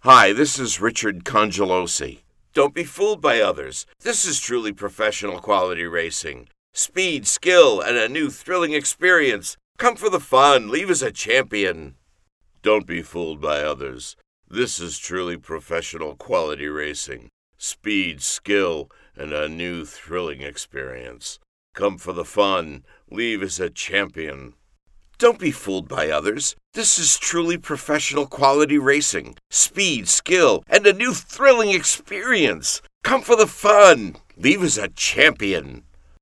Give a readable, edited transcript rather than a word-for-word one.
Hi, this is Richard Congelosi. Don't be fooled by others. This is truly professional quality racing. Speed, skill, and a new thrilling experience. Come for the fun. Leave as a champion. Don't be fooled by others. This is truly professional quality racing. Speed, skill, and a new thrilling experience. Come for the fun. Leave as a champion. Don't be fooled by others. This is truly professional quality racing. Speed, skill, and a new thrilling experience. Come for the fun. Leave as a champion.